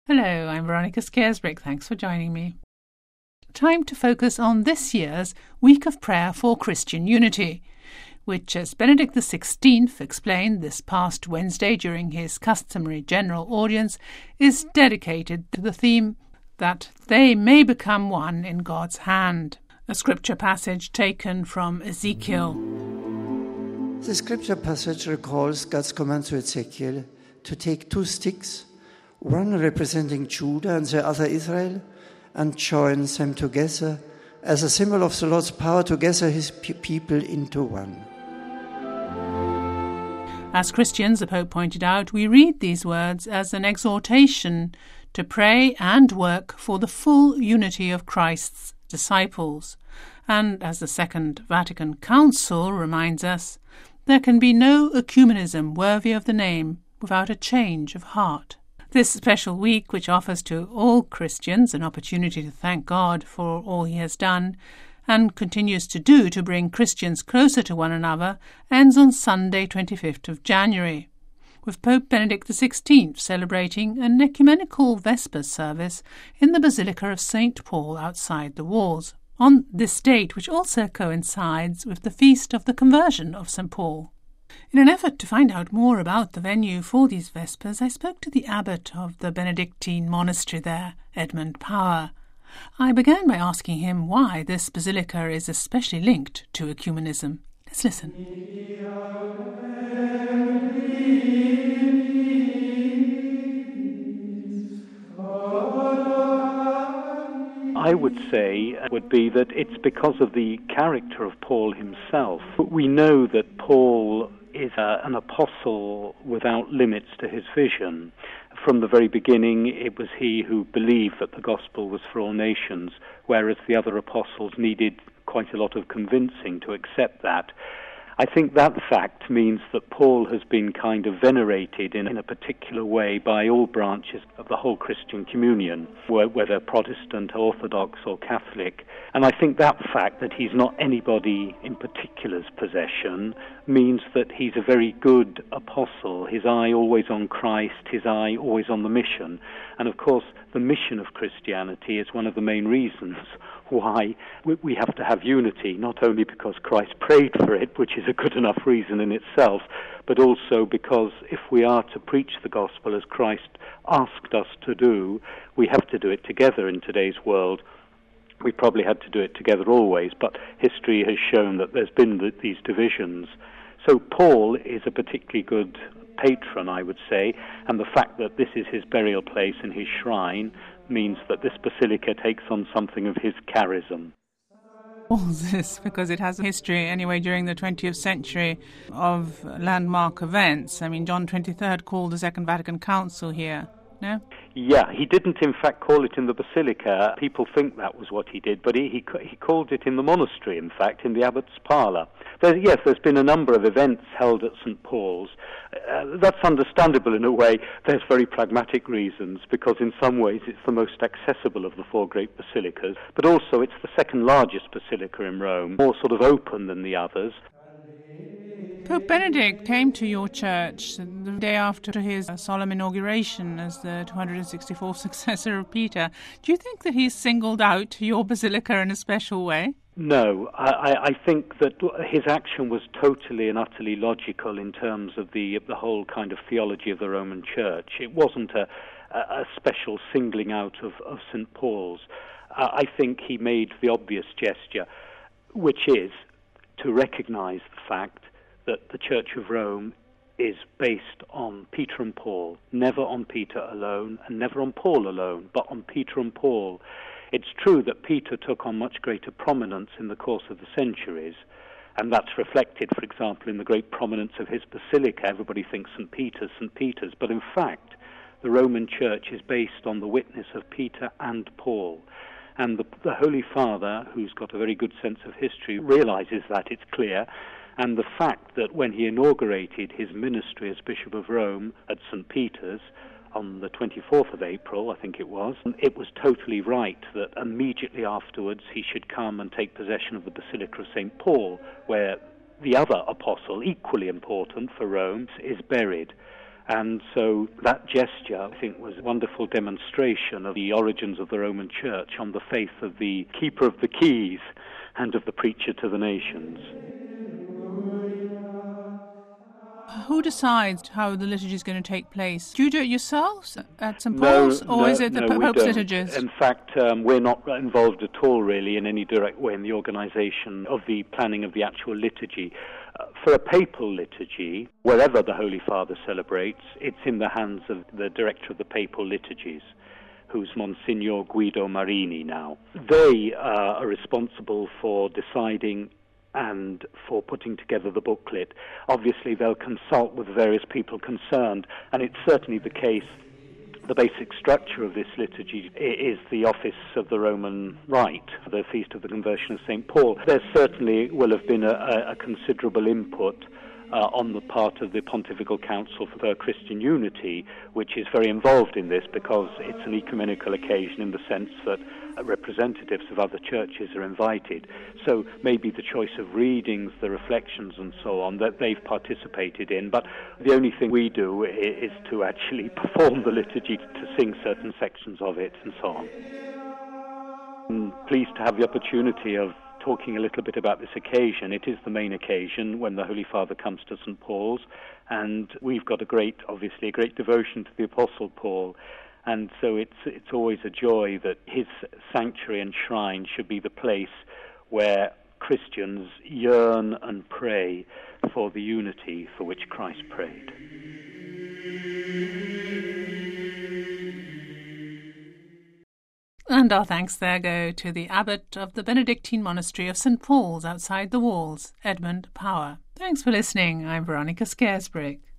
Hello, I'm Veronica Scaresbrick. Thanks for joining me. Time to focus on this year's Week of Prayer for Christian Unity, which, as Benedict XVI explained this past Wednesday during his customary general audience, is dedicated to the theme that they may become one in God's hand. A scripture passage taken from Ezekiel. The scripture passage recalls God's command to Ezekiel to take two sticks, one representing Judah and the other Israel, and join them together as a symbol of the Lord's power to gather his people into one. As Christians, the Pope pointed out, we read these words as an exhortation to pray and work for the full unity of Christ's disciples. And as the Second Vatican Council reminds us, there can be no ecumenism worthy of the name without a change of heart. This special week, which offers to all Christians an opportunity to thank God for all he has done and continues to do to bring Christians closer to one another, ends on Sunday 25th of January, with Pope Benedict XVI celebrating an ecumenical Vespers service in the Basilica of St. Paul outside the walls, on this date which also coincides with the feast of the conversion of St. Paul. In an effort to find out more about the venue for these Vespers, I spoke to the abbot of the Benedictine monastery there, Edmund Power. I began by asking him why this basilica is especially linked to ecumenism. Let's listen. I would say would be that it's because of the character of Paul himself. We know that Paul is an apostle without limits to his vision. From the very beginning, it was he who believed that the gospel was for all nations, whereas the other apostles needed quite a lot of convincing to accept that. I think that fact means that Paul has been kind of venerated in a particular way by all branches of the whole Christian communion, whether Protestant, Orthodox or Catholic. And I think that fact that he's not anybody in particular's possession means that he's a very good apostle, his eye always on Christ, his eye always on the mission. And of course, the mission of Christianity is one of the main reasons why we have to have unity, not only because Christ prayed for it, which is a good enough reason in itself, but also because if we are to preach the gospel as Christ asked us to do, we have to do it together in today's world. We probably had to do it together always, but history has shown that there's been these divisions. So Paul is a particularly good patron, I would say, and the fact that this is his burial place and his shrine means that this basilica takes on something of his charism. All this because it has a history, anyway, during the 20th century of landmark events. I mean, John XXIII called the Second Vatican Council here, no? Yeah, he didn't in fact call it in the basilica. People think that was what he did, but he called it in the monastery, in fact, in the abbot's parlour. There's been a number of events held at St. Paul's. That's understandable in a way. There's very pragmatic reasons, because in some ways it's the most accessible of the four great basilicas, but also it's the second largest basilica in Rome, more sort of open than the others. Pope Benedict came to your church the day after his solemn inauguration as the 264th successor of Peter. Do you think that he's singled out your basilica in a special way? No, I think that his action was totally and utterly logical in terms of the whole kind of theology of the Roman Church. It wasn't a special singling out of St. Paul's. I think he made the obvious gesture, which is to recognize the fact that the Church of Rome is based on Peter and Paul, never on Peter alone and never on Paul alone, but on Peter and Paul. It's true that Peter took on much greater prominence in the course of the centuries, and that's reflected, for example, in the great prominence of his basilica. Everybody thinks St. Peter's, but in fact, the Roman Church is based on the witness of Peter and Paul. And the Holy Father, who's got a very good sense of history, realizes that, it's clear. And the fact that when he inaugurated his ministry as Bishop of Rome at St. Peter's on the 24th of April, I think it was totally right that immediately afterwards he should come and take possession of the Basilica of St. Paul, where the other apostle, equally important for Rome, is buried. And so that gesture, I think, was a wonderful demonstration of the origins of the Roman Church on the faith of the keeper of the keys and of the preacher to the nations. Who decides how the liturgy is going to take place? Do you do it yourselves at St. Paul's, or is it the Pope's liturgies? In fact, we're not involved at all, really, in any direct way in the organisation of the planning of the actual liturgy. For a papal liturgy, wherever the Holy Father celebrates, it's in the hands of the director of the papal liturgies, who's Monsignor Guido Marini now. They are responsible for deciding and for putting together the booklet. Obviously, they'll consult with various people concerned, and it's certainly the case. The basic structure of this liturgy is the office of the Roman Rite, the Feast of the Conversion of St. Paul. There certainly will have been a considerable input on the part of the Pontifical Council for Christian Unity, which is very involved in this because it's an ecumenical occasion in the sense that representatives of other churches are invited. So maybe the choice of readings, the reflections and so on, that they've participated in. But the only thing we do is to actually perform the liturgy, to sing certain sections of it and so on. I'm pleased to have the opportunity of talking a little bit about this occasion. It is the main occasion when the Holy Father comes to St. Paul's, and we've got obviously a great devotion to the Apostle Paul, and so it's always a joy that his sanctuary and shrine should be the place where Christians yearn and pray for the unity for which Christ prayed. And our thanks there go to the abbot of the Benedictine Monastery of St. Paul's outside the walls, Edmund Power. Thanks for listening. I'm Veronica Scaresbrick.